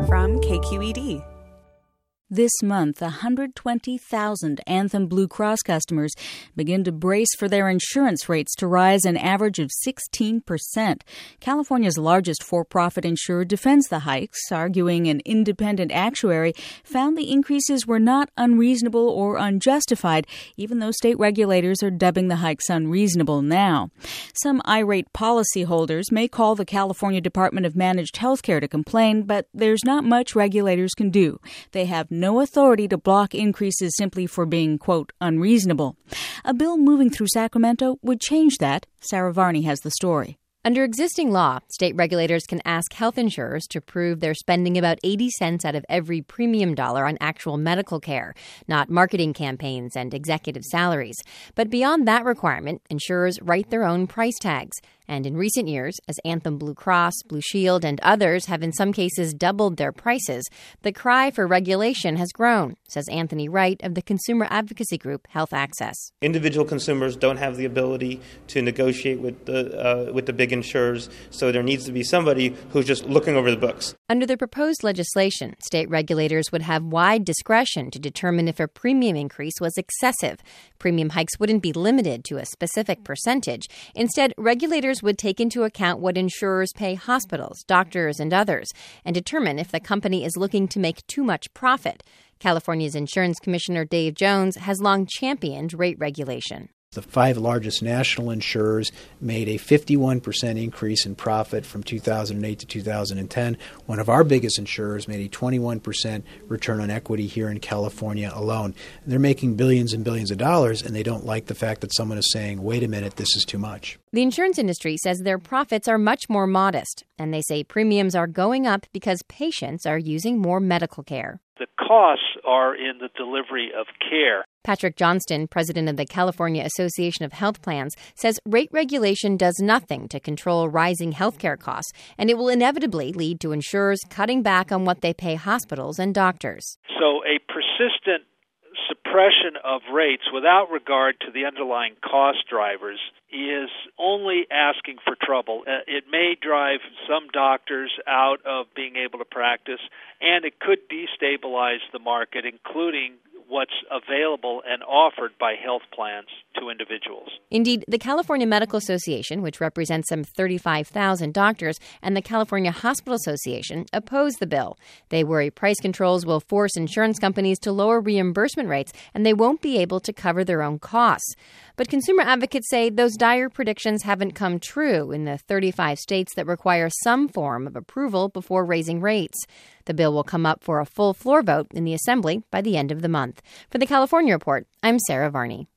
from KQED. This month, 120,000 Anthem Blue Cross customers begin to brace for their insurance rates to rise an average of 16%. California's largest for-profit insurer defends the hikes, arguing an independent actuary found the increases were not unreasonable or unjustified, even though state regulators are dubbing the hikes unreasonable now. Some irate policyholders may call the California Department of Managed Healthcare to complain, but there's not much regulators can do. They have no authority to block increases simply for being, quote, unreasonable. A bill moving through Sacramento would change that. Sarah Varney has the story. Under existing law, state regulators can ask health insurers to prove they're spending about 80 cents out of every premium dollar on actual medical care, not marketing campaigns and executive salaries. But beyond that requirement, insurers write their own price tags. And in recent years, as Anthem Blue Cross, Blue Shield, and others have in some cases doubled their prices, the cry for regulation has grown, says Anthony Wright of the consumer advocacy group Health Access. Individual consumers don't have the ability to negotiate with the big insurers, so there needs to be somebody who's just looking over the books. Under the proposed legislation, state regulators would have wide discretion to determine if a premium increase was excessive. Premium hikes wouldn't be limited to a specific percentage. Instead, regulators would take into account what insurers pay hospitals, doctors, and others, and determine if the company is looking to make too much profit. California's Insurance Commissioner Dave Jones has long championed rate regulation. The 5 largest national insurers made a 51% increase in profit from 2008 to 2010. One of our biggest insurers made a 21% return on equity here in California alone. And they're making billions and billions of dollars, and they don't like the fact that someone is saying, wait a minute, this is too much. The insurance industry says their profits are much more modest, and they say premiums are going up because patients are using more medical care. The costs are in the delivery of care. Patrick Johnston, president of the California Association of Health Plans, says rate regulation does nothing to control rising healthcare costs, and it will inevitably lead to insurers cutting back on what they pay hospitals and doctors. So a persistent suppression of rates without regard to the underlying cost drivers is only asking for trouble. It may drive some doctors out of being able to practice, and it could destabilize the market, including what's available and offered by health plans to individuals. Indeed, the California Medical Association, which represents some 35,000 doctors, and the California Hospital Association oppose the bill. They worry price controls will force insurance companies to lower reimbursement rates, and they won't be able to cover their own costs. But consumer advocates say those dire predictions haven't come true in the 35 states that require some form of approval before raising rates. The bill will come up for a full floor vote in the Assembly by the end of the month. For the California Report, I'm Sarah Varney.